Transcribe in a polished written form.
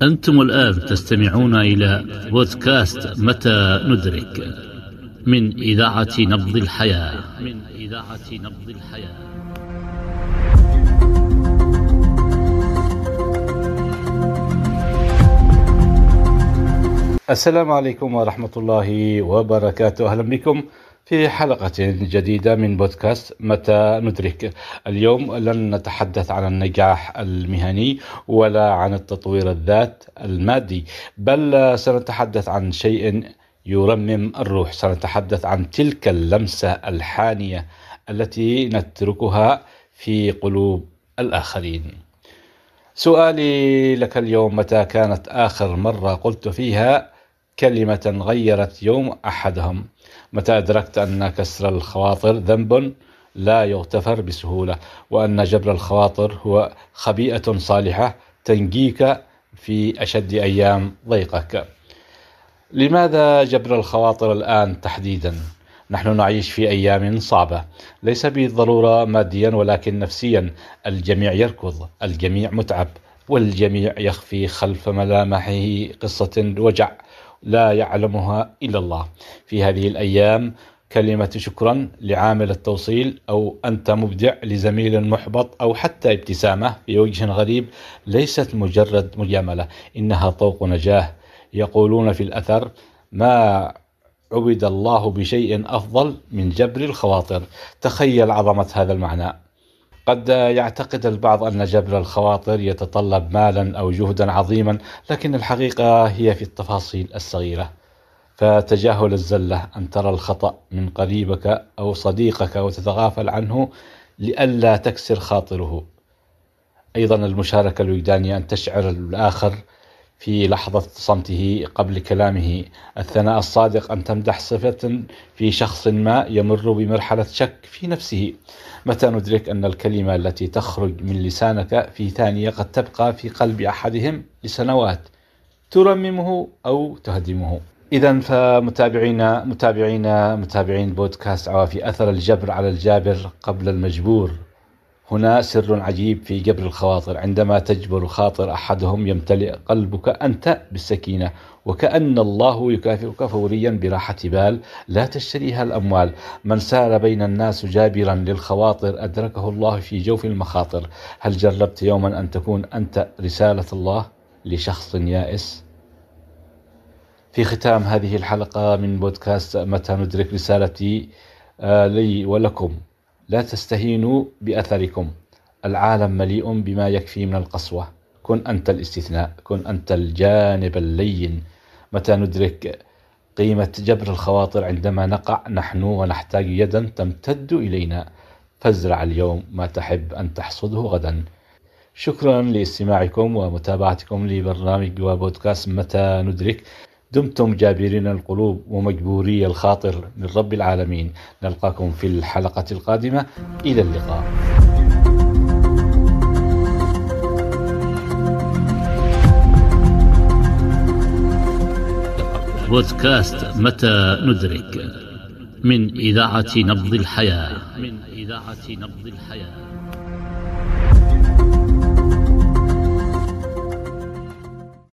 أنتم الآن تستمعون إلى بودكاست متى ندرك من إذاعة نبض الحياة. السلام عليكم ورحمة الله وبركاته. أهلا بكم في حلقة جديدة من بودكاست متى ندرك. اليوم لن نتحدث عن النجاح المهني ولا عن التطوير الذات المادي، بل سنتحدث عن شيء يرمم الروح. سنتحدث عن تلك اللمسة الحانية التي نتركها في قلوب الآخرين. سؤالي لك اليوم: متى كانت آخر مرة قلت فيها كلمة غيرت يوم أحدهم؟ متى أدركت أن كسر الخواطر ذنب لا يغتفر بسهولة، وأن جبر الخواطر هو خبيئة صالحة تنجيك في أشد أيام ضيقك؟ لماذا جبر الخواطر الآن تحديدا؟ نحن نعيش في أيام صعبة، ليس بالضرورة ماديا ولكن نفسيا. الجميع يركض، الجميع متعب، والجميع يخفي خلف ملامحه قصة وجع لا يعلمها إلا الله. في هذه الأيام كلمة شكرا لعامل التوصيل، أو أنت مبدع لزميل محبط، أو حتى ابتسامة في وجه غريب ليست مجرد مجاملة، إنها طوق نجاة. يقولون في الأثر: ما عبد الله بشيء أفضل من جبر الخواطر. تخيل عظمة هذا المعنى. قد يعتقد البعض أن جبر الخواطر يتطلب مالا أو جهدا عظيما، لكن الحقيقة هي في التفاصيل الصغيرة. فتجاهل الزلة، أن ترى الخطأ من قريبك أو صديقك وتتغافل عنه لئلا تكسر خاطره. أيضا المشاركة الوجدانية، أن تشعر الآخر في لحظة صمته قبل كلامه. الثناء الصادق، أن تمدح صفة في شخص ما يمر بمرحلة شك في نفسه. متى ندرك أن الكلمة التي تخرج من لسانك في ثانية قد تبقى في قلب أحدهم لسنوات، ترممه أو تهدمه؟ إذن متابعين بودكاست عوافي، أثر الجبر على الجابر قبل المجبور. هنا سر عجيب في جبر الخواطر. عندما تجبر خاطر أحدهم يمتلئ قلبك أنت بالسكينة، وكأن الله يكافئك فوريا براحة بال لا تشتريها الأموال. من سار بين الناس جابرا للخواطر أدركه الله في جوف المخاطر. هل جربت يوما أن تكون أنت رسالة الله لشخص يائس؟ في ختام هذه الحلقة من بودكاست متى ندرك، رسالتي لي ولكم: لا تستهينوا بأثركم. العالم مليء بما يكفي من القسوة. كن أنت الاستثناء، كن أنت الجانب اللين. متى ندرك قيمة جبر الخواطر؟ عندما نقع نحن ونحتاج يدا تمتد إلينا. فازرع اليوم ما تحب أن تحصده غدا. شكرا لاستماعكم ومتابعتكم لبرنامج وبودكاست متى ندرك. دمتم جابرين القلوب ومجبوري الخاطر من رب العالمين. نلقاكم في الحلقة القادمة. إلى اللقاء. بودكاست متى ندرك من إذاعة نبض الحياة.